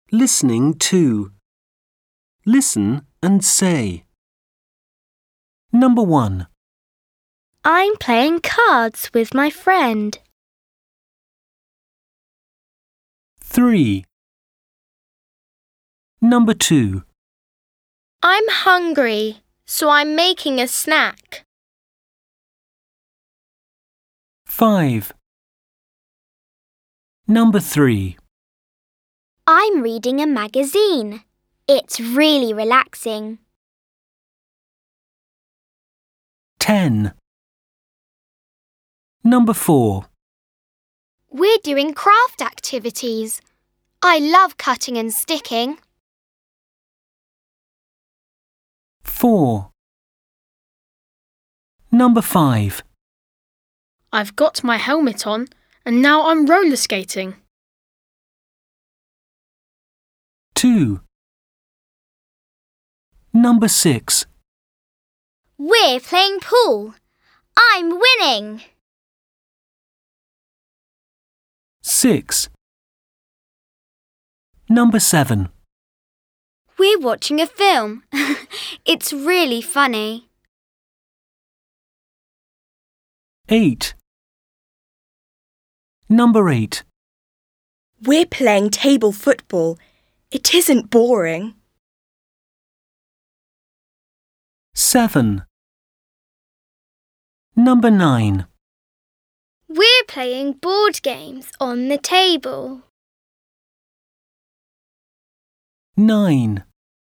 Listening to. Listen and say. Number 1. I'm playing cards with my friend. 3. Number 2. I'm hungry, so I'm making a snack. 5. Number 3. I'm reading a magazine. It's really relaxing. 10. Number 4. We're doing craft activities. I love cutting and sticking. 4. Number 5. I've got my helmet on and now I'm roller skating. 2. Number 6. We're playing pool. I'm winning. 6. Number 7. We're watching a film. It's really funny. 8. Number 8. We're playing table football. It isn't boring. 7. Number 9. We're playing board games on the table. 9.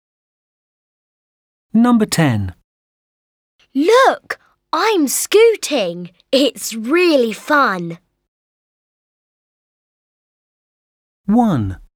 Number 10. Look, I'm scooting. It's really fun. 1.